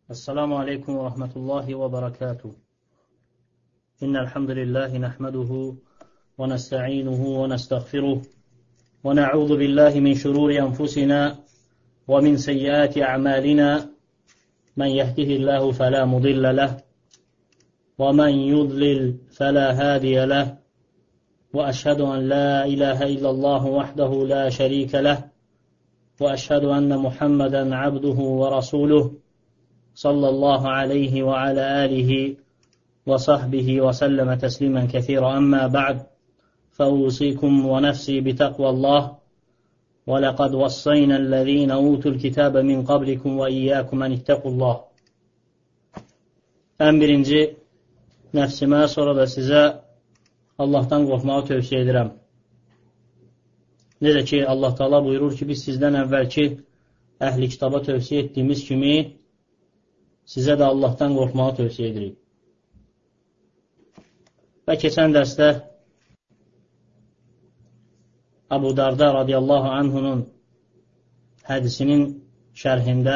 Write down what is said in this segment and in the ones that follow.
السلام عليكم ورحمة الله وبركاته. إن الحمد لله نحمده ونستعينه ونستغفره ونعوذ بالله من شرور أنفسنا ومن سيئات أعمالنا من يهده الله فلا مضل له ومن يضلل فلا هادي له وأشهد أن لا إله إلا الله وحده لا شريك له وأشهد أن محمدا عبده ورسوله صلى الله عليه وعلى آله وصحبه وسلم تسليما كثيرا. أما بعد فأوصيكم ونفسي بتقوى الله ولقد وصينا الذين أوتوا الكتاب من قبلكم وإياكم أن اتقوا الله. En birinci nəfsimə, sonra da sizə Allahdan qorxmağı tövsiyə edirəm. Necə ki, Allah Teala buyurur ki, biz sizdən əvvəlki əhli kitaba tövsiyə etdiyimiz kimi sizə də Allahdan qorxmağı tövsiyə edirik. Və keçən dərsdə Abu Darda radiyallahu anhunun hədisinin şərhində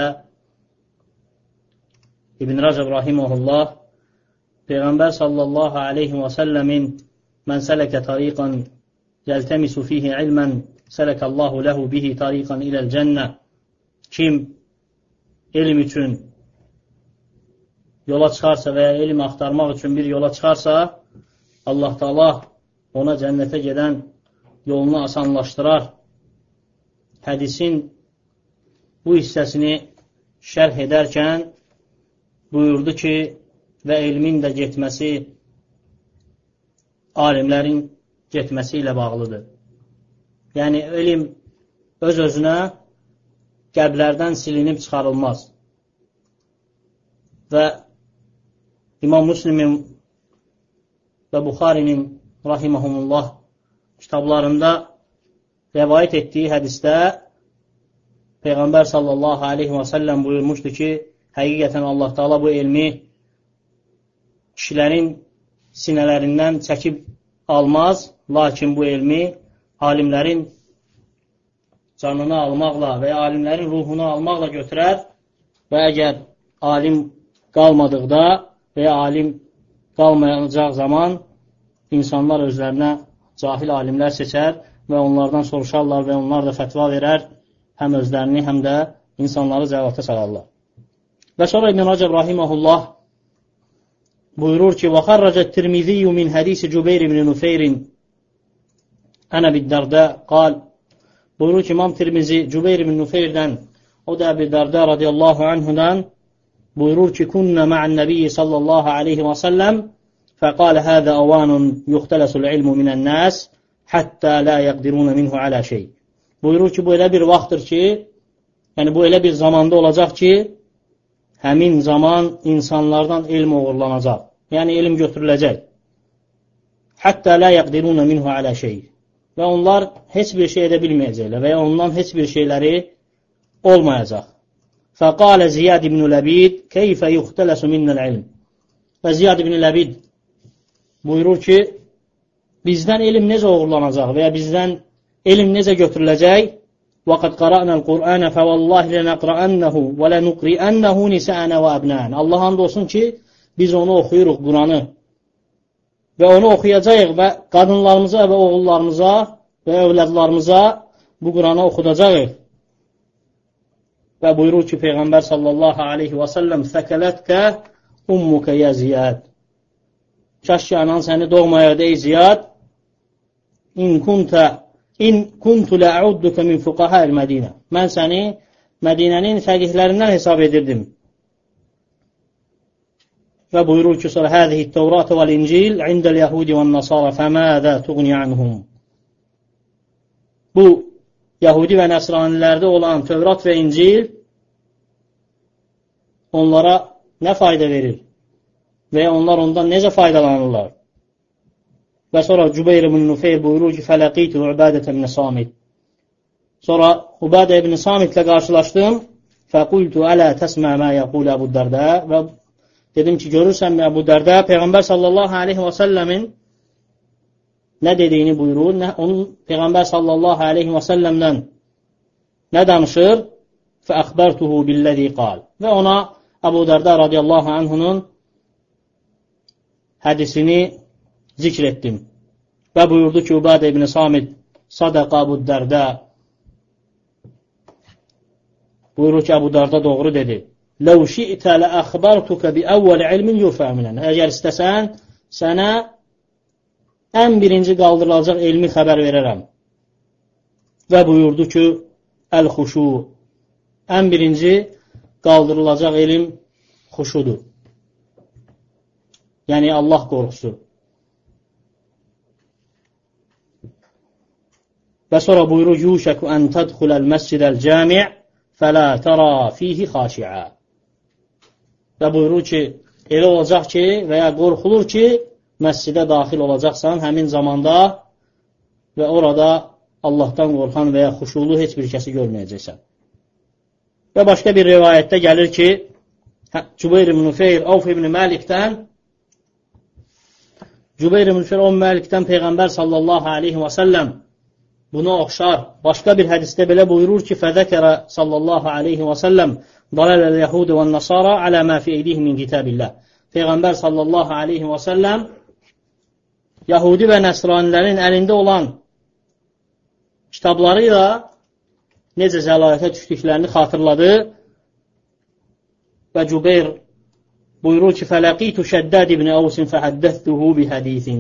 İbn Rəcəb rahiməhullah Peyğəmbər sallallahu aleyhi və səlləmin mən sələkə tariqan yəltəmisu fihi ilmən sələkəllahu ləhu bihi tariqan iləl cənnə, kim elm üçün yola çıxarsa və ya elm axtarmaq üçün bir yola çıxarsa, Allah Teala ona cənnətə gedən yolunu asanlaşdırar. Hədisin bu hissəsini şərh edərkən buyurdu ki, və elmin də getməsi alimlərin getməsi ilə bağlıdır. Yəni, elm öz-özünə qəblərdən silinib çıxarılmaz. Və İmam Müslimin və Buxarinin rahiməhumullah kitablarında rəvayət etdiyi hədisdə Peyğəmbər sallallahu aleyhi və səlləm buyurmuşdu ki, həqiqətən Allah Teala bu elmi kişilərin sinələrindən çəkib almaz, lakin bu elmi alimlərin canını almaqla və ya alimlərin ruhunu almaqla götürər və əgər alim qalmadıqda və ya alim qalmayacaq zaman insanlar özlərinə cahil alimlər seçər və onlardan soruşarlar və onlar da fətva verər, həm özlərini, həm də insanları cəvata salarlar. Və sonra İbn Rəcəb rahiməhullah buyurur ki, وَخَرَّجَ التِّرْمِذِيُّ مِنْ حَدِيثِ جُبَيْرِ بْنِ نُفَيْرٍ أَنَا بِالدَّرْدَى قال buyurur ki, İmam Tirmizi Cübeyr ibn Nufeyr'dən, o da Ebu Darda radiyallahu anhudan buyurur ki, كُنَّ مَعَ النَّبِيِّ صَلَّى اللّٰهَ عَلَيْهِ وَسَلَّمْ فَقَالَ هَذَا أَوَانٌ يُخْتَلَسُ الْعِلْمُ مِنَ النَّاسِ حَتَّى لَا يَقْدِرُونَ مِنْهُ عَلَى شَيْءٍ. Buyurur ki, bu elə bir vaxtdır ki, yəni bu elə bir zamanda olacaq ki, həmin zaman insanlardan elm uğurlanacaq. Yəni elm götürüləcək. Həttə la yəqdirunə minhu alə şey. Və onlar heç bir şey edə bilməyəcəklər və ya ondan heç bir şeyləri olmayacaq. Fəqalə Ziyad ibn Ləbid keyfə yuxtələsu minnəl ilm. Və Ziyad ibn Ləbid buyurur ki, bizdən elm necə uğurlanacaq və ya bizdən elm necə götürüləcək? وَقَدْ قَرَأْنَا الْقُرْآنَ فَوَاللّٰهِ لَنَقْرَأَنَّهُ وَلَنُقْرِئَنَّهُ نِسَاءَنَا وَأَبْنَانَ. Allah and olsun ki, biz onu oxuyuruq, Quranı. Və onu oxuyacağıq və qadınlarımıza və oğullarımıza və övladlarımıza bu Quranı oxudacağıq. Və buyurur ki, Peyğəmbər sallallahu aleyhi və səlləm Fəkələtkə ummukə yə Ziyad. Kaş ki, anan səni doğmayaydı ey Ziyad. İn kuntu la'udduka min fuqaha'il Mədinə. Mən səni Mədinənin fəqihlərindən hesab edirdim. Və buyurur ki, sonra həzihi Tevratı vəl İncil indəl Yahudi və Nasara fəmədə tuğni anhum. Bu, Yahudi və Nəsranilərdə olan Tevrat və İncil onlara nə fayda verir? Və onlar ondan necə faydalanırlar? Və sonra Cübeyr ibn Nufeyr buyurur ki, fələqitu Ubadət ibn Samit. Sonra Ubadə ibn Samitlə qarşılaşdım. Fəqultu ələ təsmə mə yəqul Əbu Dərdə. Və dedim ki, görürsən mi Əbu Dərdə? Peyğəmbər sallallahu aleyhi və səlləmin nə dediyini buyurur. Onun Peyğəmbər sallallahu aleyhi və səlləmdən nə danışır? فَأَخْبَرْتُهُ بِالَّذ۪ي قَالِ Və ona Əbu Dərdə radiyallahu anhunun hədisini zikr etdim. Və buyurdu ki, Ubadə ibn Samit Sadaqa Əbu Dərdə, buyurur ki, Əbu Dərdə doğru dedi. Ləv şi'tə lə əxbartukə bi əvvəl ilmin yurfə minən. Əgər istəsən, sənə ən birinci qaldırılacaq elmi xəbər verərəm. Və buyurdu ki, əl-xuşu. Ən birinci qaldırılacaq elm xuşudur. Yəni Allah qorxusu. Və sonra buyurur, yuşəku ən tədxuləl məscidəl cəmi' fələ tərə fihi xaşi'a. Və buyurur ki, elə olacaq ki, və ya qorxulur ki, məscidə daxil olacaqsan həmin zamanda və orada Allahdan qorxan və ya xuşulu heç bir kəsi görməyəcəksən. Və başqa bir rivayətdə gəlir ki, Cübeyr ibn Nufeyr, Avf ibn Məlikdən Peyğəmbər sallallahu aleyhi və səlləm buna oxşar. Başqa bir hədisdə belə buyurur ki, fəzəkərə sallallahu aleyhi və səlləm dalaləl yəhudi və nasara alə mə fi eydihim min kitabillah. Peyğəmbər sallallahu aleyhi və səlləm Yahudi və Nəsranilərin əlində olan kitabları ilə necə zəlalətə düşdüklərini xatırladı və Cübeyr buyurur ki, fələqitu Şəddad ibn Avsin fəhəddəthtuhu bi hədithin.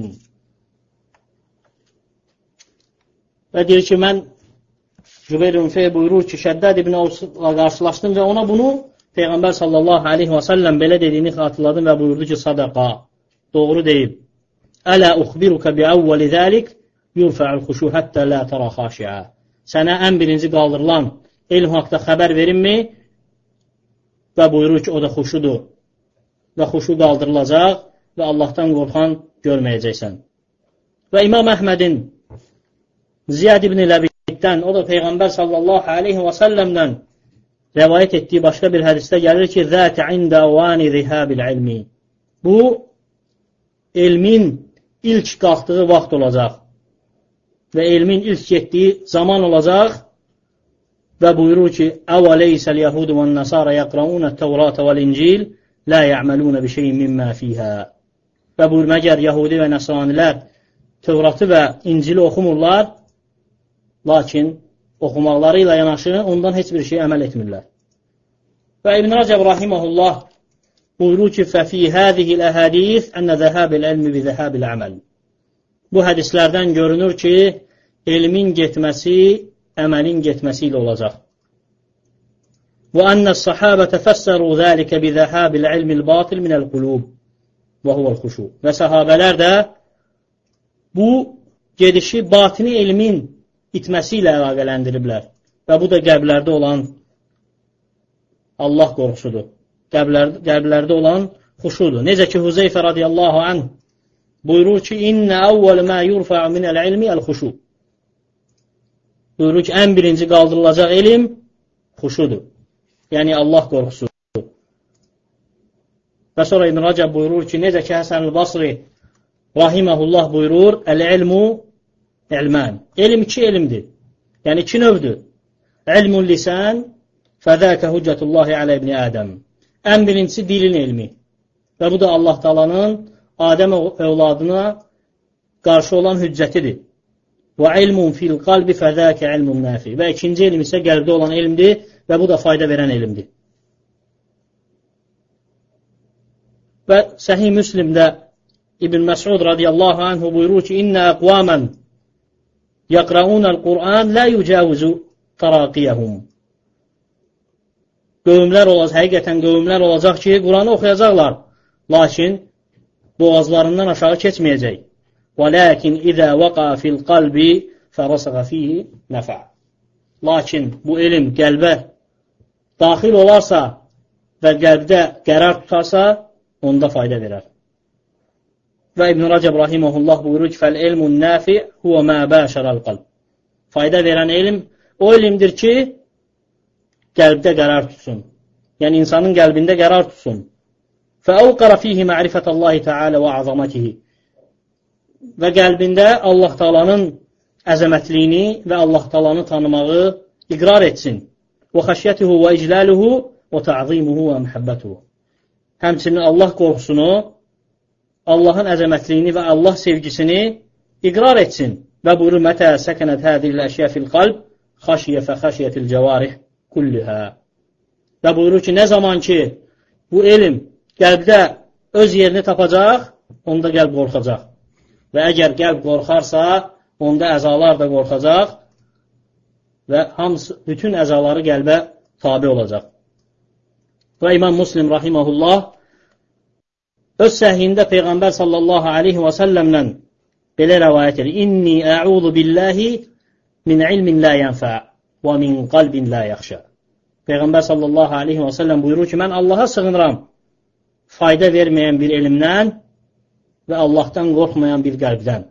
Və deyir ki, mən Cübeyr ibn Nufeyr buyurur ki, Şəddad ibn Avsla qarşılaşdım və ona bunu Peyğəmbər sallallahu aleyhi və səlləm belə dediyini xatırladım və buyurdu ki, sadaqa, doğru deyib. Ələ uxbiruka bi əvvəli zəlik yurfa'ul xuşu həttə lə tərə xaşi'a. Sənə ən birinci qaldırılan elm haqda xəbər verinmi? Və buyurur ki, o da xuşudur. Və xuşu qaldırılacaq və Allahdan qorxan görməyəcəksən. Və İmam Əhmədin Ziyad ibn Ləbiddən, o da Peyğəmbər sallallahu aleyhi və səlləmdən rəvayət etdiyi başqa bir hədisdə gəlir ki, zəti ində vani zihəbil ilmi. Bu, elmin ilk qalxdığı vaxt olacaq və elmin ilk getdiyi zaman olacaq və buyurur ki, əvələysəl yəhudu və nəsara yəqraunə təvratə vəl-incil lə yə'məlunə bi şeyin mimmə fiyhə. Və buyur, məgər yəhudi və nəsranilər Tövratı və İncili oxumurlar, lakin oxumaqları ilə yanaşı ondan heç bir şey əməl etmirlər. Və İbn Rəcəb rahiməhullah buyurur ki, fəfi hədihil əhədis ənə zəhəbil ilmi bi zəhəbil əməl. Bu hədislərdən görünür ki, elmin getməsi əməlin getməsi ilə olacaq. Və ənə səhabətə fəssəru zəlikə bi zəhəbil ilmil batil minəl qulub və huvəl xuşu. Və səhabələr də bu gedişi batini elmin itməsi ilə əlaqələndiriblər. Və bu da qəlblərdə olan Allah qorxusudur. Qəlblərdə olan xuşudur. Necə ki, Huzeyfə radiyallahu anh buyurur ki, İnnə əvvəl mə yurfa'u minəl ilmi əl-xuşu. Buyurur ki, ən birinci qaldırılacaq elm xuşudur. Yəni Allah qorxusudur. Və sonra İbn Rəcəb buyurur ki, necə ki, Həsən-ül-Basri rahiməhullah buyurur, əl-ilmu ilmən. Elm iki elmdir. Yəni iki növdür. İlmun lisan fəzəkə hüccətullahi alə ibn Ədəm. Ən birincisi dilin elmi. Və bu da Allah Taala'nın Adəm övladına qarşı olan hüccətidir. Və ilmun fil qalbi fəzəkə ilmun nafi. Və ikinci elm isə qəlbdə olan elmdir və bu da fayda verən elmdir. Və Səhih Müslimdə İbn Məsud radiyallahu anhu buyurur ki, İnnə əqvamən yəqrəunəl Qur'an lə yücəvizu təraqiyəhum. Həqiqətən qövmlər olacaq ki, Quranı oxuyacaqlar, lakin boğazlarından aşağı keçməyəcək. وَلَكِنْ إِذَا وَقَى فِي الْقَلْبِ فَرَسَغَ فِيهِ نَفَعٍ. Lakin bu elm qəlbə daxil olarsa və qəlbdə qərar tutarsa, onda fayda verər. Və İbn Rəcəb rahiməhullah buyurur ki, فَالْعِلْمُ النَّافِعُ هُوَ مَا بَاشَرَ الْقَلْبِ. Fayda verən elm o elmdir ki, qəlbdə qərar tutsun. Yəni insanın qəlbində qərar tutsun. فَأَوْقَرَ فِيهِ مَعْرِفَةَ اللّٰهِ تَعَالَى وَعَظَمَتِهِ. Və qəlbində Allah Taala'nın əzəmətliyini və Allah Taala'nı tanımağı iqrar etsin. وَخَشْيَتُهُ وَإِجْلَالُهُ وَتَعْظِيمُهُ وَمُحَبَّتُهُ. həmçinin Allah qorxusunu, Allahın əzəmətliyini və Allah sevgisini iqrar etsin. Və buyurur, mətə səkənət hədil əşyə fil qalb, xaşiyə fə xaşiyyətil cəvarih kullühə. Və buyurur ki, nə zaman ki, bu elm qəlbdə öz yerini tapacaq, onda qəlb qorxacaq. Və əgər qəlb qorxarsa, onda əzalar da qorxacaq və hamısı, bütün əzaları qəlbə tabi olacaq. Və İmam Muslim rahiməhullah öz səhiyində Peyğəmbər sallallahu aleyhi və səlləmlə belə rəvayət edir. İnni ə'udhu billahi min ilmin la yənfə və min qalbin la yaxşə. Peyğəmbər sallallahu aleyhi və səlləm buyurur ki, mən Allaha sığınıram fayda verməyən bir elmdən və Allahdan qorxmayan bir qəlbdən.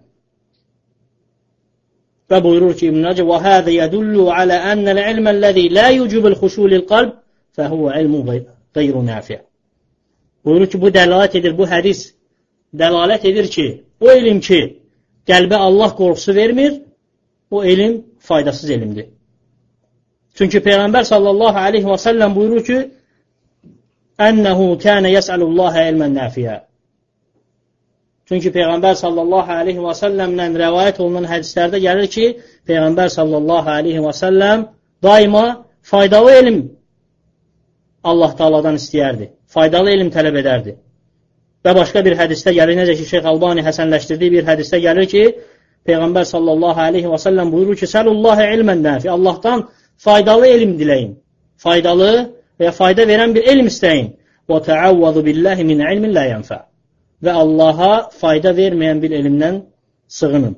Və buyurur ki, İbn Nəcib, وَهَذَا يَدُلُّ عَلَى أَنَّ الْعِلْمَ الَّذِي لَا يُجِبُ الْخُشُوعَ لِلْقَلْبِ فَهُوَ عِلْمٌ غَيْرُ نَافِعٌ. Buyurur ki, bu dəlalət edir, bu hədis dəlalət edir ki, o elm ki, qəlbə Allah qorxusu vermir, o elm faydasız elmdir. Çünki Peyğəmbər sallallahu aleyhi və səlləm buyurur ki, ənnəhu kənə yəsəlullaha ilmən nəfiyyə. Çünki Peyğəmbər sallallahu aleyhi və səlləmlə rəvayət olunan hədislərdə gəlir ki, Peyğəmbər sallallahu aleyhi və səlləm daima faydalı elm Allah Taala'dan istəyərdi. Faydalı elm tələb edərdi. Və başqa bir hədisdə gəlir, necə ki, Şeyx Albani həsənləşdirdiyi bir hədisdə gəlir ki, Peyğəmbər sallallahu aleyhi və səlləm buyurur ki, Səlullahi ilmən nəfi, Allahdan faydalı elm diləyin. Faydalı və fayda verən bir elm istəyin. Və təavvəzu billahi min ilmin la yənfə. Və Allaha fayda verməyən bir elmdən sığının.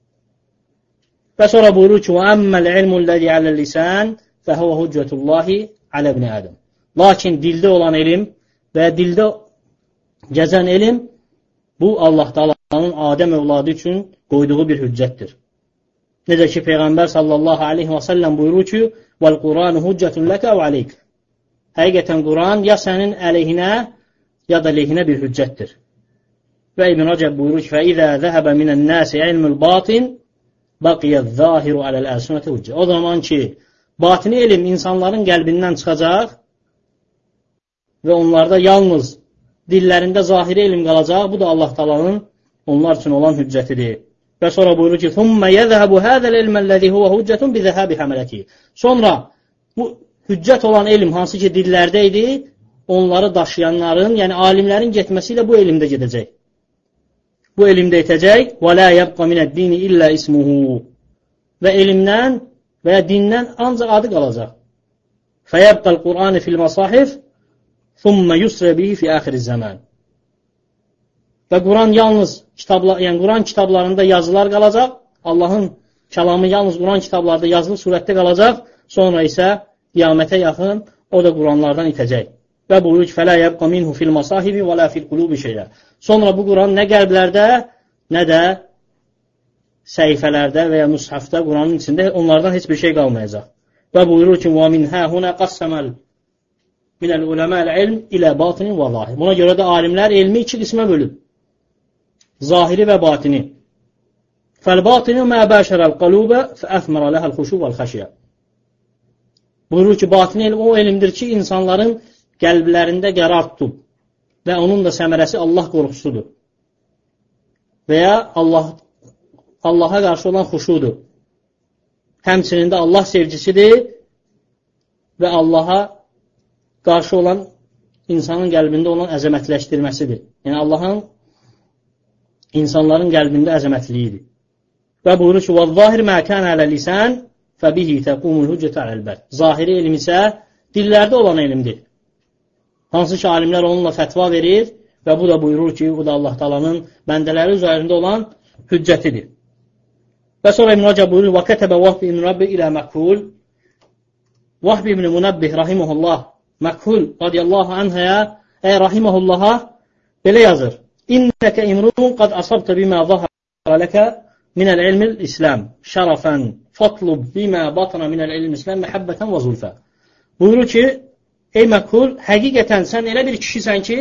Və sonra buyurur ki, وَأَمَّا الْعِلْمُ الَّذِي عَلَى اللِّسَانِ فَهُوَ حُجَّةُ اللّٰهِ عَلَى ابْنِ آدَمِ. Lakin dildə olan elm və dildə gəzən elm, bu Allah Taala'nın Adəm övladı üçün qoyduğu bir hüccətdir. Necə ki, Peyğəmbər sallallahu aleyhi və səlləm buyurur ki, وَالْقُرْآنُ هُجَّةٌ لَكَ أَوْ عَلَيْكَ. Həqiqətən Quran ya sənin əleyhinə, ya da leyhinə bir hüccətdir. Və İbn Rəcəb buyurur ki, فَإِذَا ذَهَبَ مِنَ النَّاسِ عِلْمُ الْبَاطِنِ بَقِيَ الظَّاهِرُ عَلَى الْأَلْسُنَةِ hüccə. O zaman ki, batini elm insanların qəlbindən çıxacaq və onlarda yalnız dillərində zahiri elm qalacaq, bu da Allah Taala'nın onlar üçün olan hüccətidir. Və sonra buyurur ki, ثُمَّ يَذْهَبُ هَذَا الْعِلْمَ الَّذِي هُوَ هُجَّةٌ بِذَهَابِ حَمَلَتِهِ. Sonra bu hüccət olan elm, hansı ki dillərdə idi, onları daşıyanların, yəni alimlərin getməsi ilə bu elmdə gedəcək. Bu elmdə etəcək. وَلَا يَبْقَ مِنَ الدِّينِ إِلَّا إِسْمُهُ. Və elmdən və ya dindən ancaq adı qalacaq. فَيَبْقَ الْقُرْآنِ فِي الْمَصَاحِفِ ثُمَّ يُسْرَ بِهِ فِي آخِرِ الزَّمَانِ. Və Quran yalnız yəni Quran kitablarında yazılar qalacaq. Allahın kəlamı yalnız Quran kitablarında yazılı surətdə qalacaq. Sonra isə qiyamətə yaxın o da Quranlardan itəcək. Və buyurur ki, فَلَا يَبْقَ مِنْهُ فِي الْمَصَاحِبِ وَلَا فِي الْقُلُوبِ شَيْئًا. Sonra bu Quran nə qəlblərdə, nə də səhifələrdə və ya müshafda Quranın içində onlardan heç bir şey qalmayacaq. Və buyurur ki, وَمِنْ هَا هُنَا قَسَّمَ مِنَ الْعُلَمَاءِ الْعِلْمِ إِلَى بَاطِنٍ وَظَاهِرٍ. Buna görə də alimlər elmi iki qismə bölüb. Zahiri və batini. فَالْبَاطِنُ مَا بَاشَرَ الْقَلُوبَ فَأَثْمَرَ لَهَا الْخُشُوعَ وَالْخَشْيَةَ. Buyurur ki, batini elm o elmdir ki, insanların qəlblərində qərar tutub və onun da səmərəsi Allah qorxusudur. Və ya Allaha qarşı olan xuşudur. Həmçinin də Allah sevgisidir və Allaha qarşı olan insanın qəlbində olan əzəmətləşdirməsidir. Yəni Allahın insanların qəlbində əzəmətliyidir. Və buyurur ki, وَالظَّاهِرْ مَا كَانَ عَلَى اللِّسَانِ فَبِهِ تَقُومُ الْهُجَّةُ عَلَى الْبَلْدِ. Zahiri elm isə dillərdə olan elmdir. Hansı ki, alimlər onunla fətva verir və bu da buyurur ki, bu da Allah Taala'nın bəndələri üzərində olan hüccətidir. Və sonra İbn Rəcəb buyurur, وَكَتَبَ وَهْبِ ibn Rabbi ilə Məkhul. Vahb ibn Munabbih rahimehullah, Məkhul radiyallahu anhaya, rahimehullaha belə yazır. İnnəkə imrun qad asabtə bimə zahara ləkə minəl ilmil İslam şərəfən fatlub bimə batına minəl ilmil İslam məhəbbətən və zulfə. Buyurur ki, ey Məkhul, həqiqətən sən elə bir kişisən ki,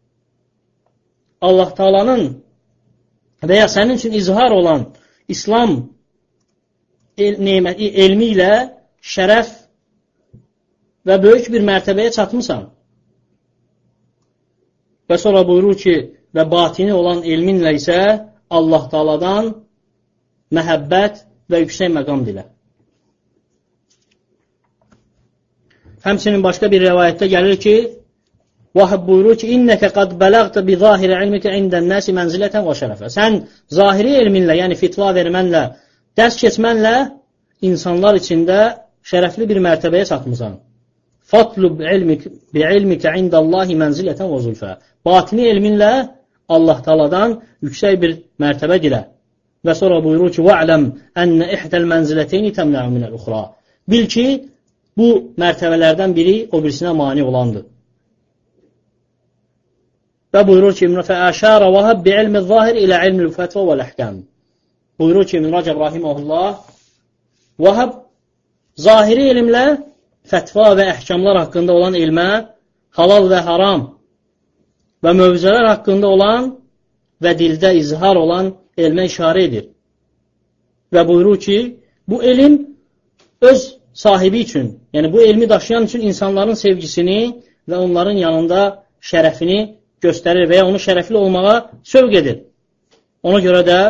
Allah Taala'nın və ya sənin üçün izhar olan İslam elmi ilə şərəf və böyük bir mərtəbəyə çatmısan. Və sonra buyurur ki, və batini olan elminlə isə Allah Taala'dan məhəbbət və yüksək məqam dilə. Həmçinin başqa bir rəvayətdə gəlir ki, Vahab buyurur ki, İnnəkə qad bələqdə bi zahiri ilmikə indən nəsi mənzilətən və şərəfə. Sən zahiri elminlə, yəni fitva vermənlə, dərs keçmənlə insanlar içində şərəfli bir mərtəbəyə çatmısan. Fatlub bi ilmikə indəllahi mənzilətən və zulfə. Batini elminlə Allah Taala'dan yüksək bir mərtəbə dilə. Və sonra buyurur ki, وَعْلَمْ أَنَّ إِحْدَ الْمَنْزِلَتَيْنِ تَمْنَعُ مِنَ الْأُخْرَى. Bil ki, bu mərtəbələrdən biri o birisinə mani olandır. Və buyurur ki, فَأَشَارَ وَهَبْ بِعِلْمِ الظَّاهِرِ إِلَى عِلْمِ الْفَتْوَ وَالْأَحْكَامِ. Buyurur ki, İbn Rəcəb rahimehullah, Vahab zahiri elmlə fətva və əhkamlar haqqında olan elmə, halal və haram və mövzələr haqqında olan və dildə izhar olan elmə işarə edir. Və buyurur ki, bu elm öz sahibi üçün, yəni bu elmi daşıyan üçün insanların sevgisini və onların yanında şərəfini göstərir və ya onu şərəfli olmağa sövq edir. Ona görə də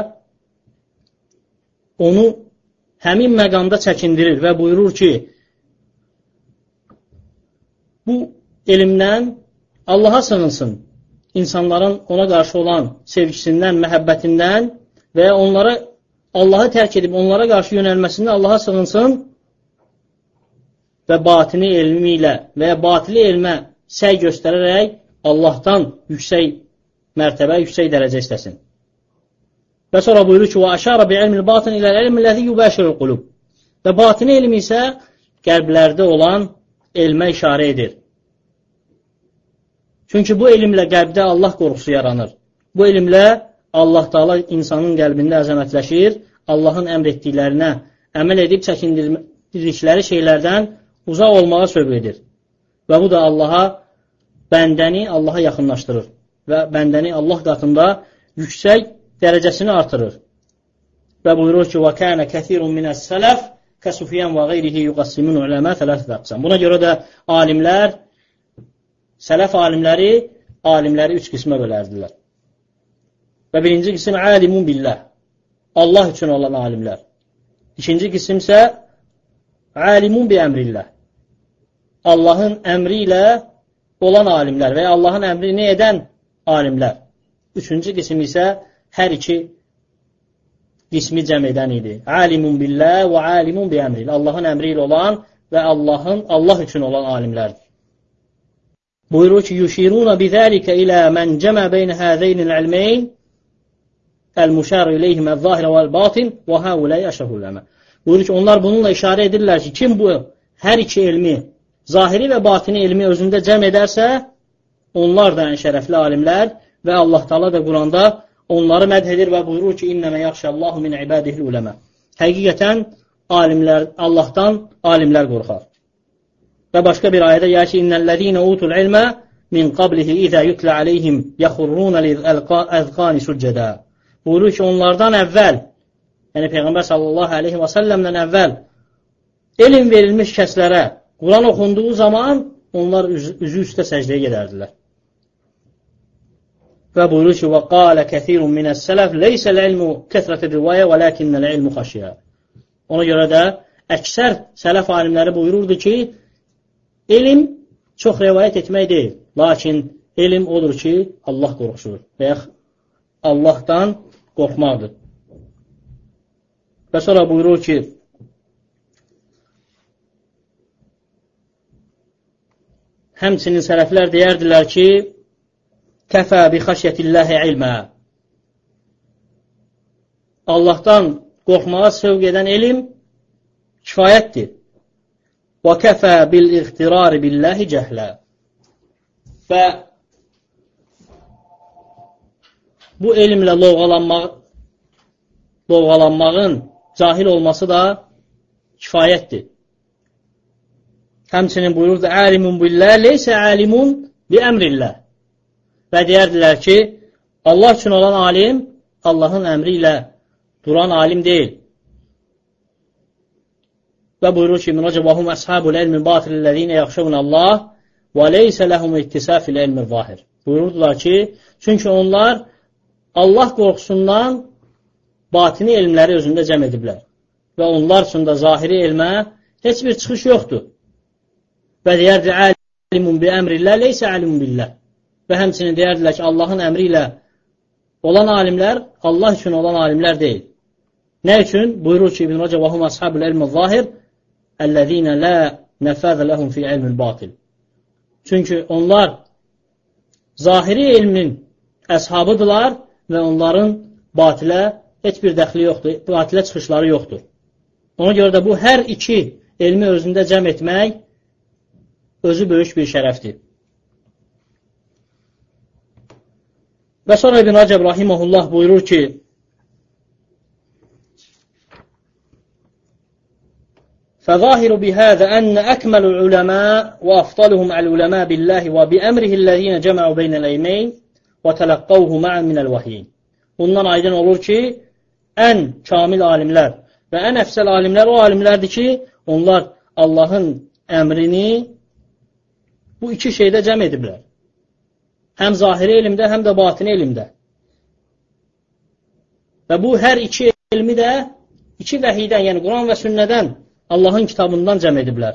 onu həmin məqamda çəkindirir və buyurur ki, bu elmdən Allaha sığınsın, insanların ona qarşı olan sevgisindən, məhəbbətindən və ya onları Allahı tərk edib onlara qarşı yönəlməsindən Allaha sığınsın və batini elmi ilə və ya batili elmə səy göstərərək Allahdan yüksək mərtəbə, yüksək dərəcə istəsin. Və sonra buyurur ki, وَأَشَارَ بِعِلْمِ الْبَاطِنِ إِلَى الْعِلْمِ الَّذِي يُبَاشِرُ الْقُلُوبِ. Və batini elm isə qəlblərdə olan elmə işarə edir. Çünki bu elmlə qəlbdə Allah qorxusu yaranır. Bu elmlə Allah Taala insanın qəlbində əzəmətləşir, Allahın əmr etdiklərinə əməl edib çəkindirdikləri şeylərdən uzaq olmağa sövq edir. Və bu da bəndəni Allaha yaxınlaşdırır və bəndəni Allah qatında yüksək dərəcəsini artırır. Və buyurur ki, وَكَانَ كَثِيرٌ مِنَ السَّلَفِ كَسُفِيَنْ وَغَيْرِهِ يُقَسِّمُونَ عُلَمَا ثَلَاثَةَ أَقْسَامٍ. Buna görə də sələf alimləri üç qismə bölərdilər. Və birinci qism alimun billah, Allah üçün olan alimlər. İkinci qism isə alimun bi əmrillah, Allahın əmri ilə olan alimlər və ya Allahın əmrini edən alimlər. Üçüncü qism isə hər iki qismi cəm edən idi. Alimun billah və alimun bi əmrillah. Allahın əmri ilə olan və Allah üçün olan alimlərdir. Buyurur ki, yuşiruna bizəlikə ilə mən cəmə beynə həzəynil ilməyn əl-müşəru iləyhim əl-zahirə vəl-batin və həuləy əşəhuləmə. Buyurur ki, onlar bununla işarə edirlər ki, kim bu hər iki elmi, zahiri və batini elmi özündə cəm edərsə, onlar da ən şərəfli alimlər və Allah Taala da Quranda onları mədh edir və buyurur ki, İnnəmə yaxşəllahu min ibadihil uləmə. Həqiqətən Allahdan alimlər qorxar. Və başqa bir ayədə gəlir ki, İnnəl-ləzīnə utul ilmə min qablihi izə yutlə aleyhim yaxurruna lil-əzqani succədə. Buyurur ki, onlardan əvvəl, yəni Peyğəmbər sallallahu aleyhi və səlləmdən əvvəl elm verilmiş kəslərə Quran oxunduğu zaman onlar üzü üstə səcdəyə gedərdilər. Və buyurur ki, وَقَالَ كَثِيرٌ مِنَ السَّلَفِ لَيْسَ الْعِلْمُ كَثْرَةَ الرِّوَايَ وَلَكِنَّ الْعِلْمُ خَشِيَةٌ. Ona görə də əksər sələf alimləri buyururdu ki, elm çox rivayət etmək deyil, lakin elm odur ki, Allah qorxusudur və ya Allahdan qorxmaqdır. Və sonra buyurur ki, həmçinin sələflər deyərdilər ki, kəfə bi xəşyətilləhi ilmə. Allahdan qorxmağa sövq edən elm kifayətdir. Və kəfə bil iqtirari billəhi cəhlə. Və bu elmlə lovğalanmağın cahil olması da kifayətdir. Həmçinin buyurur da, alimun billah, leysə alimun bi əmrillah. Və deyərdilər ki, Allah üçün olan alim, Allahın əmri ilə duran alim deyil. Və buyurur ki, وَهُمْ أَصْحَابُ الْعِلْمِ بَاطِلِ الَّذِينَ يَخْشَوْنَ اللّٰهِ وَلَيْسَ لَهُمْ اِتِّسَافِ الْعِلْمِ الظَّاهِرِ. Buyururdular ki, çünki onlar Allah qorxusundan batini elmləri özündə cəm ediblər. Və onlar üçün də zahiri elmə heç bir çıxış yoxdur. Və deyərdi, alimun bi əmrillah, leysə alimun billah. Və həmçinin deyərdilər ki, Allahın əmri ilə olan alimlər, Allah üçün olan alimlər deyil. Nə üçün? Buyurur ki, İbn Rəcəb və hum əshabul ilmi zahir, əlləzinə lə nəfəzə ləhum fi ilmil batil. Çünki onlar zahiri elmin əshabıdırlar və onların batilə heç bir dəxli yoxdur, batilə çıxışları yoxdur. Ona görə də bu hər iki elmi özündə cəm etmək özü böyük bir şərəfdir. Və sonra İbn Rəcəb rahimehullah buyurur ki, فظاهر بهذا أن أكمل العلماء وأفضلهم العلماء بالله وبأمره الذين جمعوا بين العلمين وتلقوه معا من الوحي. Bundan aydın olur ki, ən kamil alimlər və ən əfsəl alimlər o alimlərdir ki, onlar Allahın əmrini bu iki şeydə cəm ediblər. Həm zahiri elmdə, həm də batini elmdə. Və bu hər iki elmi də iki vəhiydən, yəni Quran və sünnədən Allahın kitabından cəm ediblər.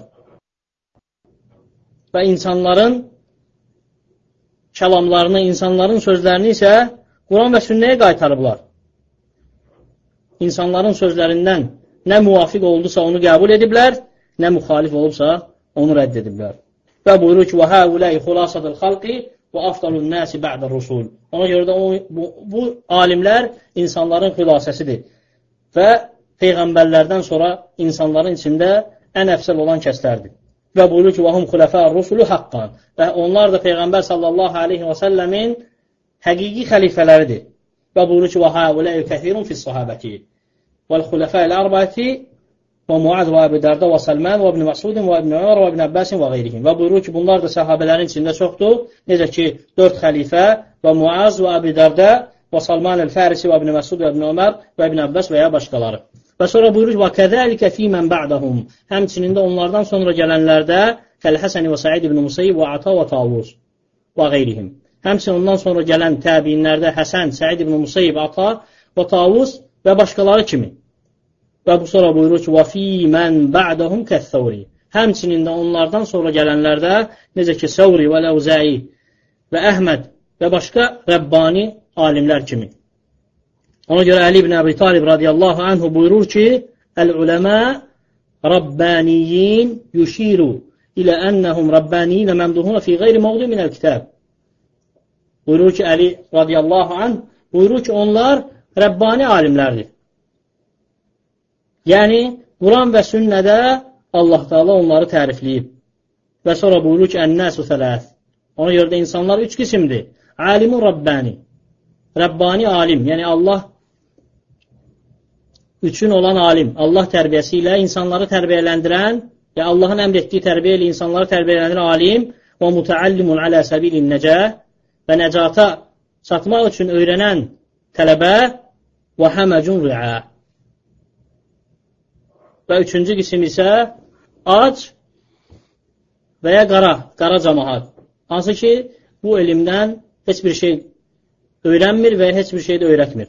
Və insanların kəlamlarını, insanların sözlərini isə Quran və sünnəyə qaytarıblar. İnsanların sözlərindən nə müvafiq oldusa onu qəbul ediblər, nə müxalif olubsa onu rədd ediblər. Və buyurur ki, وَهَاُولَٰئِ خُلَاسَةُ الْخَلْقِ وَأَفْضَلُ النَّاسِ بَعْدَ الرُّسُولِ. Ona görə də bu alimlər insanların xülasəsidir. Və Peyğəmbərlərdən sonra insanların içində ən əfsəl olan kəslərdir. Və buyurur ki, وَهُمْ خُلَفَاءَ الرُّسُلُ حَقًّا. Və onlar da Peyğəmbər sallallahu aleyhi və səlləmin həqiqi xəlifələridir. Və buyurur ki, وَهَاُولَٰئِ كَثِيرٌ فِي الصَّحَابَةِ وَالْخُلَفَاءِ الْأَرْبَعَةِ وَمُعَاذ وَأَبُو دَرْدَى وَسَلْمَانَ وَابْنِ مَسْعُودٍ وَابْنِ عُمَرَ وَابْنِ عَبَّاسٍ وَغَيْرِهِمْ. Və buyurur ki, bunlar da səhabələrin içində çoxdur. Necə ki, 4 xəlifə və Muaz və Əbu Dərdə və Salman el-Fərisi və ibn Məsud və ibn Ömər və ibn Abbas və ya başqaları. Və sonra buyurur ki, وَكَذَلِكَ فِي مَنْ بَعْدَهُمْ. Həmçinin də onlardan sonra gələnlərdə Kəl-Həsən və Said ibn Musayyib və Ata və Tavus və qeyrihim. Həmçinin ondan sonra gələn təbiinlərdə Həsən, Said ibn Musayyib, Ata və Tavus və başqaları kimi. Və bu sonra buyurur ki, وَفِي مَنْ بَعْدَهُمْ كَالثَّوْرِ. Həmçinin də onlardan sonra gələnlərdə necə ki, Səvri və Ləvzəi və Əhməd və başqa Rəbbani alimlər kimi. Ona görə Əli ibn Əbi Talib radiyallahu anhu buyurur ki, Əl-uləmə Rabbaniyyin yuşiru ilə ennəhum Rabbaniyyin məmduhuna fi qeyri mavdu minəl kitab. Buyurur ki, Əli radiyallahu anh buyurur ki, onlar Rəbbani alimlərdir. Yəni, Quran və sünnədə Allah Teala onları tərifləyib. Və sonra buyurur ki, Ən-nəsu thələth. Ona görə də insanlar 3 qismdir. Alimun Rabbani. Rəbbani alim, yəni Allah üçün olan alim, Allah tərbiyəsi ilə insanları tərbiyələndirən, yəni Allahın əmr etdiyi tərbiyə ilə insanları tərbiyələndirən alim və mutəallimun alə səbilin nəcəh və nəcata çatmaq üçün öyrənən tələbə və həməcun riə. Və 3-cü qism isə ac və ya qara cəmaat. Hansı ki, bu elmdən heç bir şey öyrənmir və heç bir şey də öyrətmir.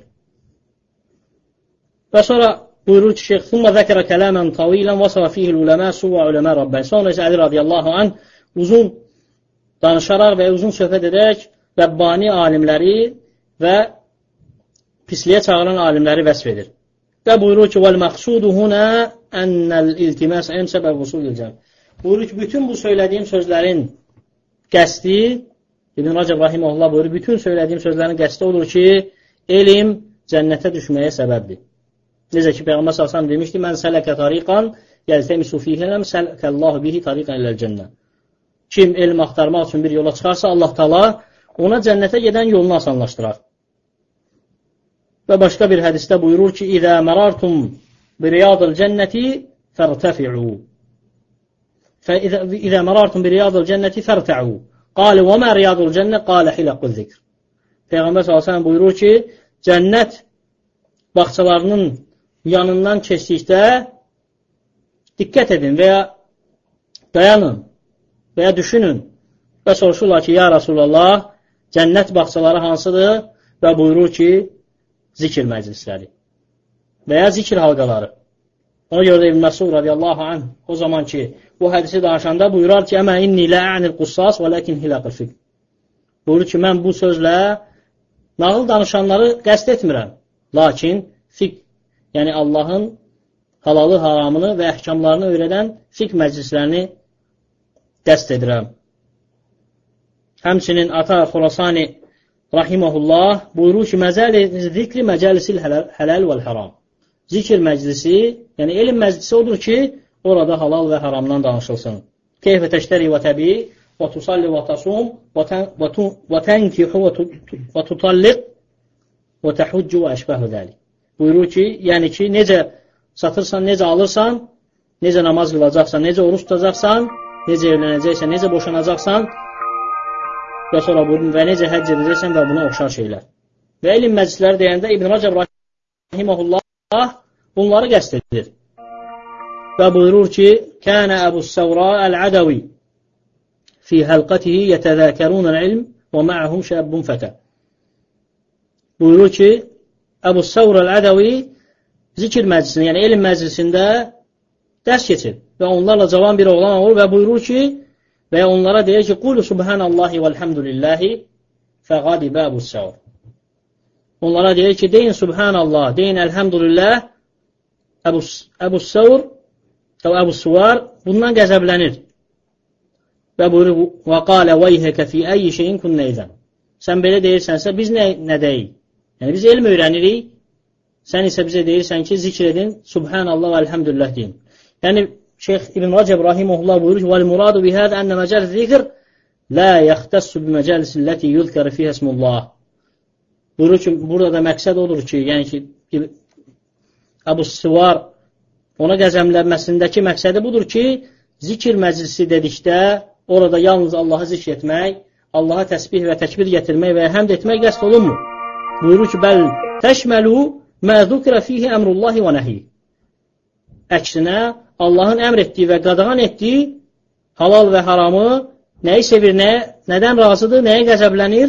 Və sonra buyurur ki, Şeyx, ثُمَّ ذَكَرَ كَلَامًا طَوِيلًا وَصَفَ فِيهِ الْعُلَمَاءُ سُوَّ عُلَمَاء رَبَّانِ. Sonra isə Əli radiyallahu anh uzun danışaraq və uzun söhbət edərək Rəbbani alimləri və pisliyə çağıran alimləri vəsf edir. Və buyurur ki, وَالْمَقْسُودُ هُنَا أَنَّ الْاِلْتِمَاسَ اَنْسَبَ وُسُولِ الْجَمْ. Buyurur ki, bütün bu söylədiyim sözlərin qəsdi, İbn Rəcəb rahimehullah buyurur, bütün söylədiyim sözlərin qəsdi olur ki, elm cənnətə düşməyə səbəbdir. Necə ki, Peyğəmbər s.ə.v demişdi, mən sələkə tariqan, yəltəmisu fihələm, sələkəllahu bihi tariqan iləl cənnə. Kim elm axtarmaq üçün bir yola çıxarsa, Allah Taala ona cənnətə gedən yolunu asanlaşdırar. Və başqa bir hədisdə buyurur ki, İzə mərartum bi riyadil cənnəti fərtəfi'u. İzə mərartum bi riyadil cənnəti fərtə'u. Qalə və mə riyadil cənnə, qalə hiləqqü zikr. Peyğəmbər s.ə.v buyurur ki, cənnət bağçalarının yanından keçdikdə diqqət edin və ya dayanın və ya düşünün və soruşurlar ki, ya Rasulallah, Cənnət bağçaları hansıdır? Və buyurur ki, zikr məclisləri və ya zikr halqaları. Ona görə də İbn Məsud radiyallahu anh o zaman ki, bu hədisi danışanda buyurar ki, əmə inni lə a'nil qussas və ləkin hilaqil fiqh. Buyurur ki, mən bu sözlə nağıl danışanları qəsd etmirəm. Lakin fiqh, yəni Allahın halalı, haramını və əhkamlarını öyrədən fiqh məclislərini qəsd edirəm. Həmçinin Ata Xurasani rahiməhullah buyurur ki, məzəli zikri məcəlisil hələl vəl-haram. Zikr məclisi, yəni elm məclisi odur ki, orada halal və haramdan danışılsın. Keyfə təştəri və təbii və tusalli və tasum və tənkihu və tutalliq və təhudcu və əşbəhu dəlik. Buyurur ki, yəni ki, necə satırsan, necə alırsan, necə namaz qılacaqsan, necə oruç tutacaqsan, necə evlənəcəksən, necə boşanacaqsan və sonra və necə həcc edəcəksən və buna oxşar şeylər. Və elm məclisləri deyəndə İbn Rəcəb rahiməhullah bunları qəsd edir. Və buyurur ki, Kənə Əbu-s-Səvra əl-Ədəvi fi həlqətihi yətəzəkərunəl ilm və mə'əhum şəbbun fətə. Buyurur ki, Əbu-s-Səvra əl-Ədəvi zikr məclisində, yəni elm məclisində dərs keçir və onlarla cavan bir oğlan olur və buyurur ki, və onlara deyir ki, Qulu subhanallahi vəlhamdülillahi fəqadibə Əbu-s-Səvr. Onlara deyir ki, deyin subhanallah, deyin elhamdülillah, Əbu-s-Səvr Əbu-s-Suvar bundan qəzəblənir. Və buyurur, və qalə vəyhəkə fi əyyi şeyin künnə edən. Sən belə deyirsənsə, biz nə deyik? Yəni, biz elm öyrənirik, sən isə bizə deyirsən ki, zikr edin, subhanallah və elhamdülillah deyin. Yəni, Şeyx İbn Rəcəb rahiməhullah buyurur ki, وَالْمُرَادُ بِهَذَا أَنَّ مَجَالِ الذِّكْرِ لَا يَخْتَسُّ بِمَجَالِسِ الَّتِي يُذْكَرِ فِيهَا اسْمُ اللّٰهِ. Buyurur ki, burada da məqsəd odur ki, yəni ki, Əbu-s-Suvar ona qəzəmlənməsindəki məqsədi budur ki, zikr məclisi dedikdə orada yalnız Allahı zikr etmək, Allaha təsbih və təkbir gətirmək və həmd etmək qəsd olunmur. Buyurur ki, bəl təşməlu mə zukra fihi əmrullahi və nəhi. Əksinə, Allahın əmr etdiyi və qadağan etdiyi halal və haramı nəyi sevir, nədən razıdır, nəyə qəzəblənir?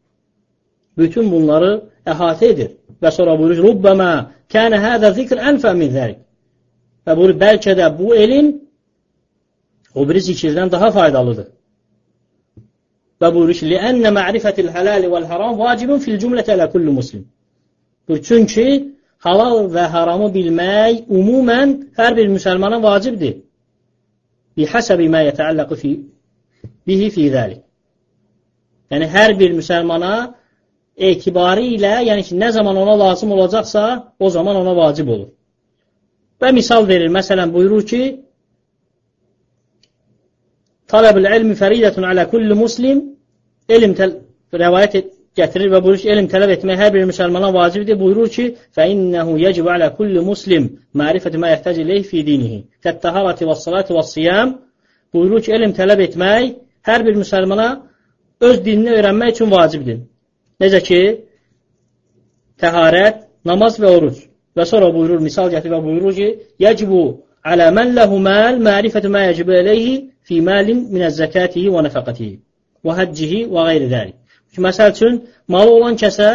Bütün bunları əhatə edir. Və sonra buyurur, Rubbəmə kənə hədə zikr ənfə min zərik. Və buyurur, bəlkə də bu elm o biri zikirdən daha faydalıdır. Və buyurur ki, لِأَنَّ مَعْرِفَةِ الْحَلَالِ وَالْحَرَامِ وَاجِبٌ فِي الْجُمْلَةِ عَلَى كُلِّ مُسْلِمٍ. Çünki halal və haramı bilmək umumən hər bir müsəlmana vacibdir. Bihəsəbi mə yətəalləqü bihi fi zəlik. Yəni, hər bir müsəlmana etibarı ilə, yəni ki, nə zaman ona lazım olacaqsa, o zaman ona vacib olur. Və misal verir, məsələn, buyurur ki, Tələb-ül ilmi fəridətun alə kulli muslim, elm rəvayət gətirir və buyurur ki, elm tələb etmək hər bir müsəlmana vacibdir. Buyurur ki, فَإِنَّهُ يَجِبُ عَلَى كُلِّ مُسْلِمْ مَعْرِفَةِ مَا يَحْتَجِ إِلَيْهِ فِي دِينِهِ كَالطَّهَارَةِ وَالصَّلَاةِ وَالصِّيَامِ. Buyurur ki, elm tələb etmək hər bir müsəlmana öz dinini öyrənmək üçün vacibdir. Necə ki, təharət, namaz və oruc. Və sonra buyurur, misal gətirir və buyurur ki, يَجِبُ عَلَى مَنْ لَهُ مَالٍ مَعْرِفَةُ مَا يَجِبُ إِلَيْهِ فِي مَالٍ مِنَ الزَّكَاتِهِ وَنَفَقَتِهِ وَحَجِّهِ وَغَيْرِ ذَلِكَ. Məsəl üçün, malı olan kəsə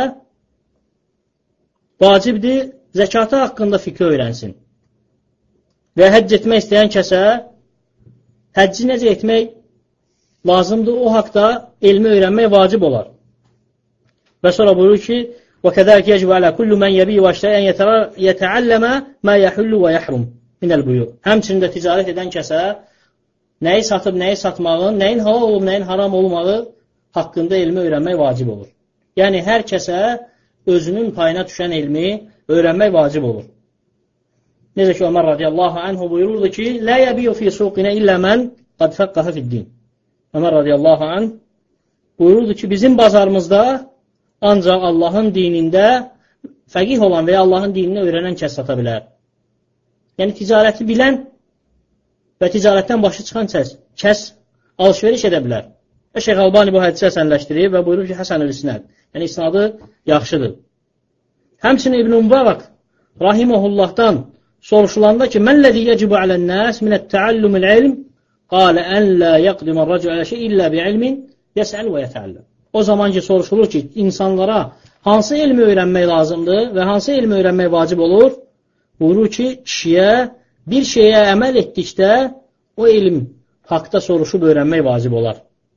vacibdir, zəkatı haqqında fikir öyrənsin. Və həcc etmək istəyən kəsə həcci necə etmək lazımdır, o haqda elmi öyrənmək vacib olar. Və sonra buyurur ki, وَكَذَلِكَ يَجِبُ عَلَى كُلُّ مَنْ يَبِيُّ وَيَشْتَرِي أَنْ يَتَعَلَّمَ مَا يَحُلُّ وَيَحْرُمُ مِنَ الْبُيُوعِ. Həmçinin də ticarət edən kəsə nəyi satıb, nəyi satmağın, nəyin halal olub, nəyin haram olmağı haqqında elmi öyrənmək vacib olur. Yəni, hər kəsə özünün payına düşən elmi öyrənmək vacib olur. Necə ki, Ömər radiyallahu anhu buyururdu ki, Lə yəbiyu fi suqinə illə mən qad fəqqəhə fiddin. Ömər radiyallahu anh buyururdu ki, bizim bazarımızda ancaq Allahın dinində fəqih olan və ya Allahın dinini öyrənən kəs sata bilər. Yəni, ticarəti bilən və ticarətdən başı çıxan kəs alış-veriş edə bilər. Və Şeyx Albani bu hədisi həsənləşdirib və buyurur ki, Həsənül İsnad. Yəni, isnadı yaxşıdır. Həmçinin İbn Mübarək rahiməhullahdan soruşulanda ki, Məl-ləzi yəcibu alən-nəs minət-təallümül ilm qalə ən lə yəqdimən rəcü alə şey illə bi-ilmin yəsəl və yətəalləm. O zaman ki, soruşulur ki, insanlara hansı elmi öyrənmək lazımdır və hansı elmi öyrənmək vacib olur? Buyurur ki, kişiyə bir şeyə əməl etdikdə o elm haqda soruşub öyrənmək vacib olar.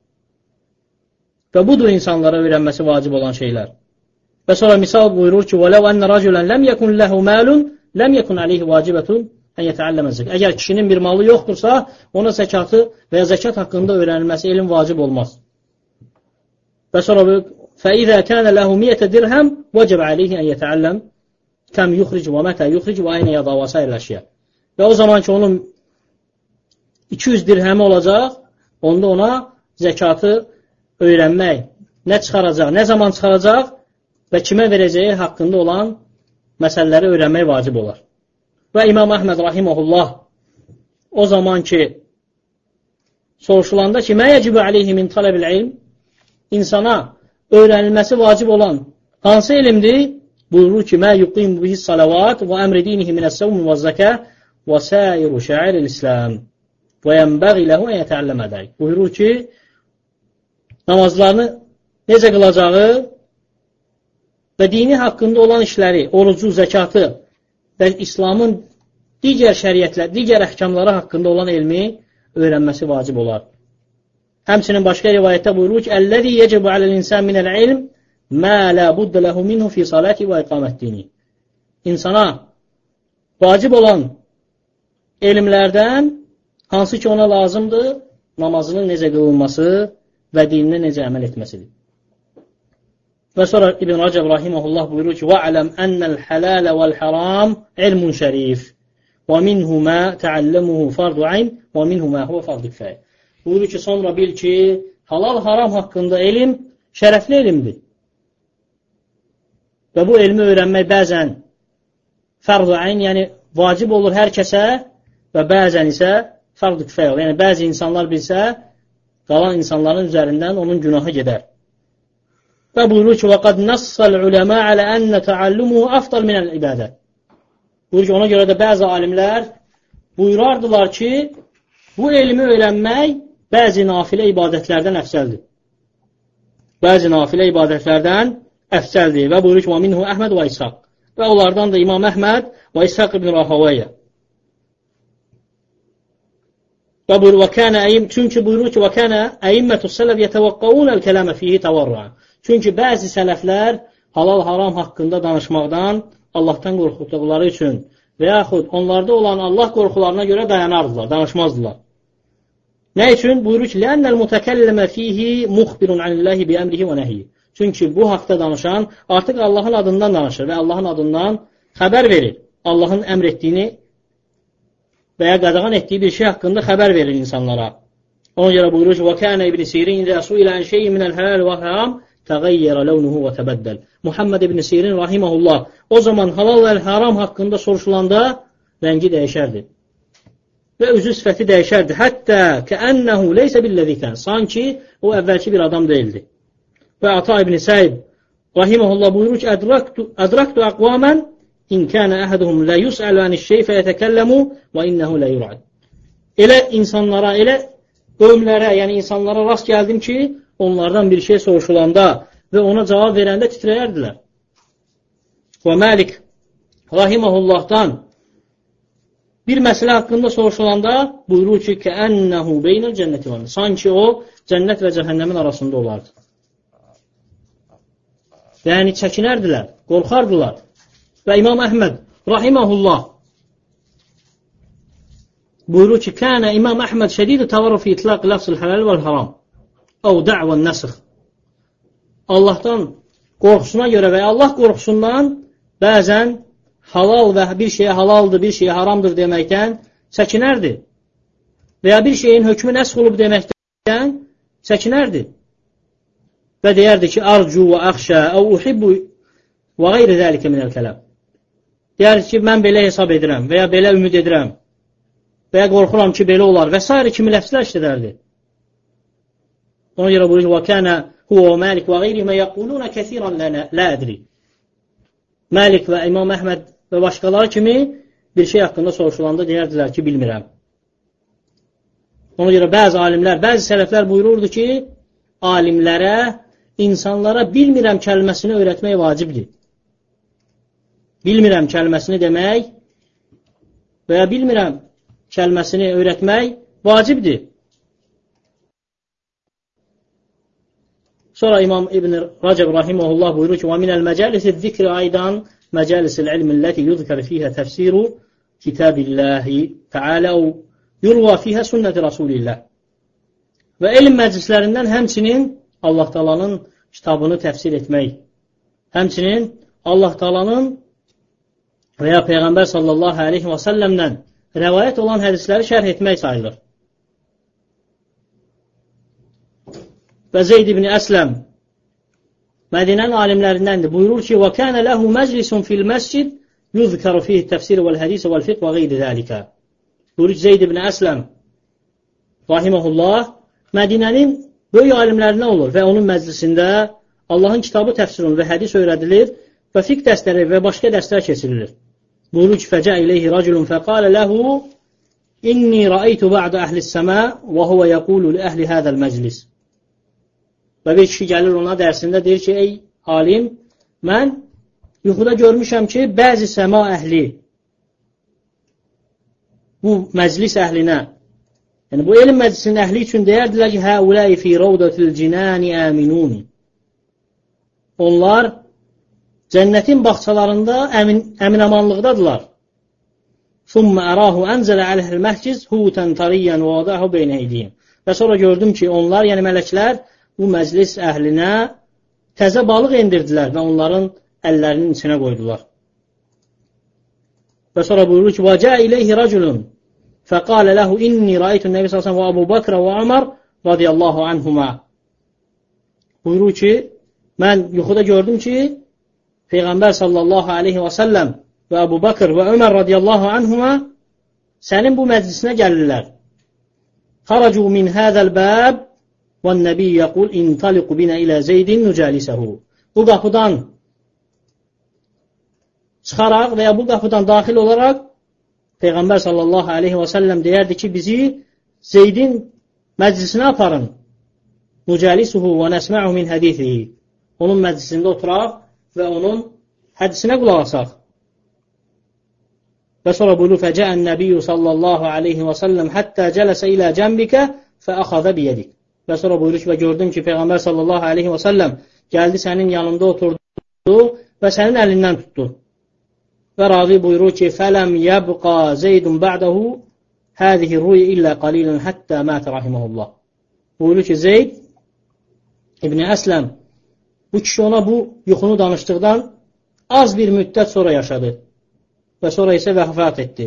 Və budur insanlara öyrənməsi vacib olan şeylər. Və sonra misal buyurur ki, وَلَوْ أَنَّ رَجُلًا لَمْ يَكُنْ لَهُ مَالٌ لَمْ يَكُنْ عَلَيْهِ وَاجِبَةٌ أَنْ يَتَعَلَّمَ الزَّكَاةَ. Əgər kişinin bir malı yoxdursa, ona zəkatı və ya zəkat haqqında öyrənilməsi elm vacib olmaz. Və sonra فَإِذَا كَانَ لَهُ مِيَةَ دِرْهَمْ وَجَبَ عَلَيْهِ أَنْ يَتَعَلَّمْ كَمْ يُخْرِجُ وَمَتَى يُخْرِجُ وَأَيْنَ يَضَعُ وَسَائِرَ الْأَشْيَاء. Və o zaman ki, onun 200 dirhəmi olacaq, onda ona zəkatı öyrənmək, nə çıxaracaq, nə zaman çıxaracaq və kimə verəcəyi haqqında olan məsələləri öyrənmək vacib olar. Və İmam Əhməd rahiməhullah o zaman ki, soruşulanda ki, mə yəcibü aleyhi min tələbil ilm, insana öyrənilməsi vacib olan hansı elmdir? Buyurur ki, mə yuqim bihi salavat və əmri dinihi minəs-səvm və zəkə və səiru şə'iril İslam və yənbəği ləhu ən yətəəlləmə dərik. Buyurur ki, namazlarını necə qılacağı və dini haqqında olan işləri, orucu, zəkatı və İslamın digər şəriətlər, digər əhkamları haqqında olan elmi öyrənməsi vacib olar. Həmçinin başqa rivayətdə buyurur ki, Əlləzi yəcəbu aləl-insan minəl-ilm mə lə buddə ləhu minhu fi salati və iqamət-dini. İnsana vacib olan elmlərdən hansı ki ona lazımdır, namazının necə qılınması və dininə necə əməl etməsidir. Və sonra İbn Rəcəb rahiməhullah buyurur ki, وَعْلَمْ أَنَّ الْحَلَالَ وَالْحَرَامِ عِلْمٌ شَرِيفٌ وَمِنْهُمَا تَعَلَّمُهُ فَرْضُ عَيْنٍ وَمِنْهُمَا هُوَ فَرْضُ كِفَايَةٍ. Buyurur ki, sonra bil ki, halal haram haqqında elm şərəfli elmdir. Və bu elmi öyrənmək bəzən fərd-ı ayn, yəni vacib olur hər kəsə və bəzən isə fərd-ı kifayə olur. Yəni bəzi insanlar bilsə, qalan insanların üzərindən onun günahı gedər. Və buyurur ki, وَقَدْ نَصَّ الْعُلَمَا عَلَى أَنَّ تَعَلُّمُهُ أَفْضَلْ مِنَ الْعِبَادَةِ. Buyurur ki, ona görə də bəzi alimlər buyurardılar ki, bu elmi öyrənmək bəzi nafilə ibadətlərdən əfsəldir. Bəzi nafilə ibadətlərdən əfsəldir. Və buyurur ki, وَمِنْهُ Əhməd və İshaq. Və onlardan da İmam Əhməd və İshaq ibn Rahawayyə. Və buyurur, çünki buyurur ki, وَكَانَ أَئِمَّةُ السَّلَفِ يَتَوَقَّعُونَ الْكَلَامَ فِيهِ تَوَرُّعًا. Çünki bəzi sələflər halal-haram haqqında danışmaqdan Allahdan qorxduqları üçün və yaxud onlarda olan Allah qorxularına görə dayanardılar, danışmazdılar. Nə üçün? Buyurur ki, لَأَنَّ الْمُتَكَلِّمَ فِيهِ مُخْبِرٌ عَنِ اللّٰهِ بِأَمْرِهِ وَنَهِيهِ. Çünki bu haqda danışan artıq Allahın adından danışır və Allahın adından xəbər verir. Allahın əmr etdiyini və ya qadağan etdiyi bir şey haqqında xəbər verir insanlara. Ona görə buyurur ki, وَكَانَ İbn Sirin إِذَا سُئِلَ عَنْ شَيْءٍ مِنَ الْحَلَالِ وَالْحَرَامِ تَغَيَّرَ لَوْنُهُ وَتَبَدَّلَ. Muhammed İbn Sirin rahimehullah o zaman halal və haram haqqında soruşulanda rəngi dəyişərdi və üzü sifəti dəyişərdi. Hətta kəənəhu leysə billezî kən. Sanki o əvvəlki bir adam değildi. Və Ata İbn Səid rahimehullah buyurur ki, ədraktu aqvaman in kana ahaduhum la yus'alu an'iş-şey feyetekallamu və innehu la yur'ad. Elə insanlara, elə qövmlərə, yəni insanlara rast gəldim ki, onlardan bir şey soruşulanda və ona cavab verəndə titrəyərdilər. Və Məlik rahimehullahdan bir məsələ haqqında soruşulanda buyurur ki, kəənəhu beynəl cənnəti var. Sanki o, cənnət və cəhənnəmin arasında olardı. Yəni, çəkinərdilər, qorxardılar. Və İmam Əhməd rahimehullah buyurur ki, kənə İmam Əhməd şədid-i təvarruf fi itlaq lafzul halal vəl haram əv da'vən nəsx. Allahdan qorxusuna görə və Allah qorxusundan bəzən halal və bir şeyə halaldır, bir şeyə haramdır deməkdən çəkinərdi. Və ya bir şeyin hökmü nəsx olub deməkdən çəkinərdi. Və deyərdi ki, arcu və əxşə əv uhibbu və qeyri zəlikə minəl kələm. Deyərdi ki, mən belə hesab edirəm və ya belə ümid edirəm və ya qorxuram ki, belə olar və s. kimi ləfslər işlədərdi. Ona görə buyurur, وَكَانَ هُوَ وَمَالِكْ وَغَيْرِهِمَا يَقُولُونَ كَثِيرًا لَا أَدْرِي. Məlik və İmam Əhməd və başqaları kimi bir şey haqqında soruşulanda deyərdilər ki, bilmirəm. Ona görə bəzi alimlər, bəzi sələflər buyururdu ki, alimlərə insanlara bilmirəm kəlməsini öyrətmək vacibdir. Bilmirəm kəlməsini demək və ya bilmirəm kəlməsini öyrətmək vacibdir. Sonra İmam İbn Rəcəb rahimehullah buyurur ki: "Və minəl məcəlis-zikri aydan məcəlis-el-ilm-ləti yuzkar fiha təfsiru kitabillahi Teala yurva fiha sünnəti Rasulillah." Və elm məclislərindən həmçinin Allah Taala'nın kitabını təfsir etmək, həmçinin Allah Taala'nın və ya Peyğəmbər sallallahu aleyhi və səlləmdən rəvayət olan hədisləri şərh etmək sayılır. Və Zeyd ibn Əsləm Mədinənin alimlərindəndir. Buyurur ki: "Və kana lahu məclisun fil məscid yuzkaru fihi təfsir vəl hədis vəl fiqh və qeyri zəlikə." Buyurur ki, Zeyd ibn Əsləm rahimehullah Mədinənin böyük alimlərindən olur və onun məclisində Allahın kitabı təfsir olunur və hədis öyrədilir və fiqh dərsləri və başqa dərslər keçirilir. Buyurur ki: "Fəcə ileyhi raculun fəqalə ləhu inni ra'aytu ba'da əhlis səma və huve yəqulu li əhli hədəl məclis." Və bir kişi gəlir ona dərsində deyir ki: "Ey alim, mən yuxuda görmüşəm ki, bəzi səma əhli bu məclis əhlinə, yəni bu elm məclisinin əhli üçün deyərdilər ki, həuləyi fi ravdatil cinani aminun." Onlar cənnətin bağçalarında əminamanlıqdadılar. "Thumma arahu anzala aleyhil məhciz hutan tariyan və vadahu beynə eydihim." Və sonra gördüm ki, onlar, yəni mələklər bu məclis əhlinə təzə balıq endirdilər və onların əllərinin içinə qoydular. Və sonra buyurur ki: "Və cəə ileyhi raculun fəqalə ləhu inni ra'aytu nəbi sallallahu əleyhi və səlləm və Əbu Bakr və Ömər radiyallahu anhuma." Buyurur ki, mən yuxuda gördüm ki, Peyğəmbər sallallahu aleyhi və səlləm və Əbu Bakr və Ömər radiyallahu anhuma sənin bu məclisinə gəlirlər. "Xaracu min hədəl bəb və nəbi yəqul intaliqu binə ilə Zeydin nücəlisəhu." Bu qapıdan çıxaraq və ya bu qapıdan daxil olaraq Peyğəmbər sallallahu aleyhi və səlləm deyərdi ki, bizi Zeydin məclisinə aparın. Nücəlisuhu və nəsmə'u min hədisihi. Onun məclisində oturaq və onun hədisinə qulaq asaq. Və sonra buyurur: "Fəcəən nəbiyyü sallallahu aleyhi və səlləm həttə cələsə ilə cəmbikə fəəxəzə biyedik." Və sonra buyurur ki, və gördüm ki, Peyğəmbər sallallahu aleyhi və səlləm gəldi sənin yanında oturdu və sənin əlindən tutdu. Və ravi buyurur ki, "Fələm yəbqa Zeydun ba'dahu həzihi ruy illə qalilən həttə mətə rahiməhullah." Buyurur ki, Zeyd İbn Əsləm bu kişi ona bu yuxunu danışdıqdan az bir müddət sonra yaşadı və sonra isə vəfat etdi.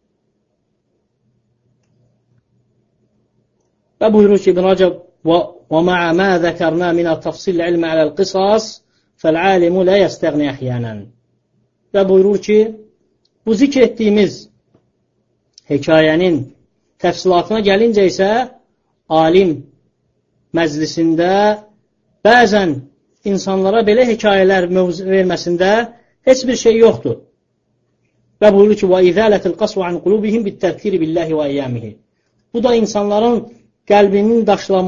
Və buyurur ki, İbn Rəcəb: "Və ma'a ma zəkərna minə təfsil ilmə aləl qisas fəl-alimu la yəstəğni əhyənən." Və buyurur ki, bu zikr etdiyimiz hekayənin təfsilatına gəlincə isə alim məclisində bəzən insanlara belə hekayələr verməsində heç bir şey yoxdur. Və buyurur ki, وَإِذَالَةِ الْقَسْوَ عَنْ قُلُوبِهِمْ بِالتَّذْكِرِ بِاللّٰهِ وَاَيَّامِهِ. Bu da insanların qəlbinin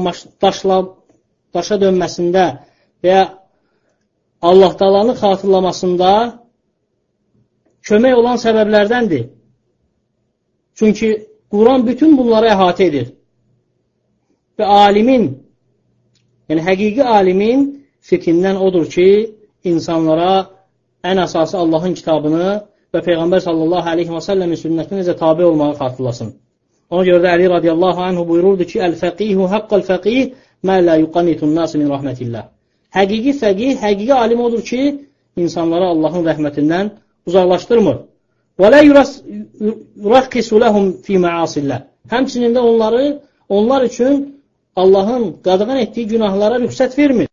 daşa dönməsində və ya Allah Taala'nı xatırlamasında kömək olan səbəblərdəndir. Çünki Quran bütün bunları əhatə edir. Və alimin, yəni həqiqi alimin fikrindən odur ki, insanlara ən əsası Allahın kitabını və Peyğəmbər sallallahu aleyhi və səlləmin sünnətinə necə tabi olmağı xatırlasın. Ona görə də Əli radiyallahu anhu buyururdu ki, "Əl-fəqihu haqqal-fəqih mə la yuqannitun nas min rahmetillah." Həqiqi fəqih, həqiqi alim odur ki, insanlara Allahın rəhmətindən uzaqlaşdırmır. Və la yuraqqisu lahum fi ma'asillah. Həmçinin də onlar üçün Allahın qadağan etdiyi günahlara rüxsət vermir.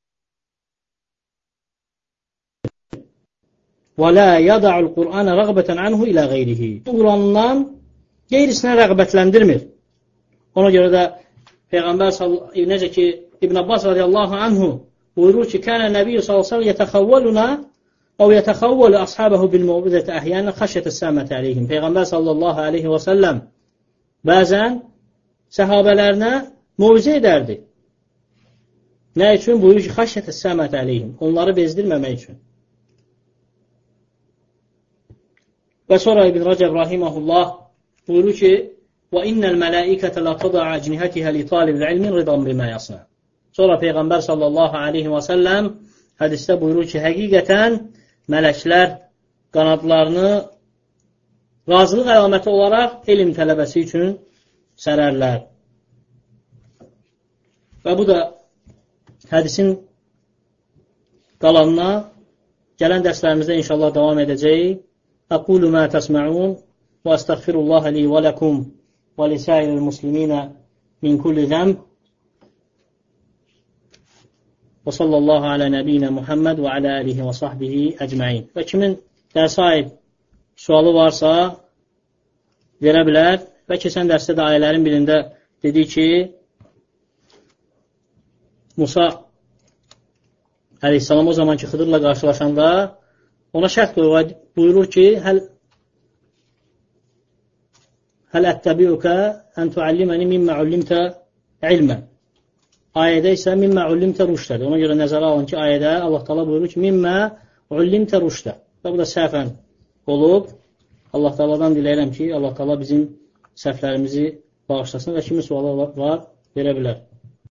Və la yada'ul Qur'ana rəğbətən anhu ilə qeyrihi. Qurandan qeyrisinə rəğbətləndirmir. Ona görə də Peyğəmbər necə ki İbn Abbas radiyallahu anhu buyurur ki, "Kənə nəbiyyü sallallahu əleyhi və səlləm yətəxavvaluna əv yətəxavvalu əshabəhu bil muvizəti əhyənə xəşyətə səmətə əleyhim." Peyğəmbər sallallahu aleyhi və səlləm bəzən səhabələrinə muvizə edərdi. Nə üçün? Buyurur ki, xəşyətə səmət əleyhim. Onları bezdirməmək üçün. Və sonra İbn Rəcəb rahiməhullah buyurur ki, وَإِنَّ الْمَلَائِكَةَ لَا تَضَعَ أَجْنِحَتِهَا لِطَالِبِ الْعِلْمِ رِضًا بِمَا يَصْنَعُ. Sonra Peyğəmbər sallallahu aleyhi və səlləm hədisdə buyurur ki, həqiqətən mələklər qanadlarını razılıq əlaməti olaraq elm tələbəsi üçün sərərlər. Və bu da hədisin qalanına gələn dərslərimizdə inşallah davam edəcəyik. Aqulu ma tasma'un və estəğfirullah li və lakum və lisa'iril muslimin min kulli zənb. Və sallallahu ala nəbiyyina Muhammed və ala alihi və sahbihi əcməin. Və kimin dərsə aid sualı varsa verə bilər. Və keçən dərsdə də ayələrin birində dedi ki, Musa əleyhissalam o zamanki Xıdırla qarşılaşanda ona şərt buyurur ki, Həl ətəbi'ukə ən tualliməni mimmə ullimtə ilmən. Ayədə isə mimmə ullimtə rüşdədir. Ona görə nəzərə alın ki, ayədə Allah Teala buyurur ki, mimmə ullimtə rüşdə. Və bu da səhvən olub. Allah Teala'dan diləyirəm ki, Allah Teala bizim səhvlərimizi bağışlasın və kimi sualı var verə bilər.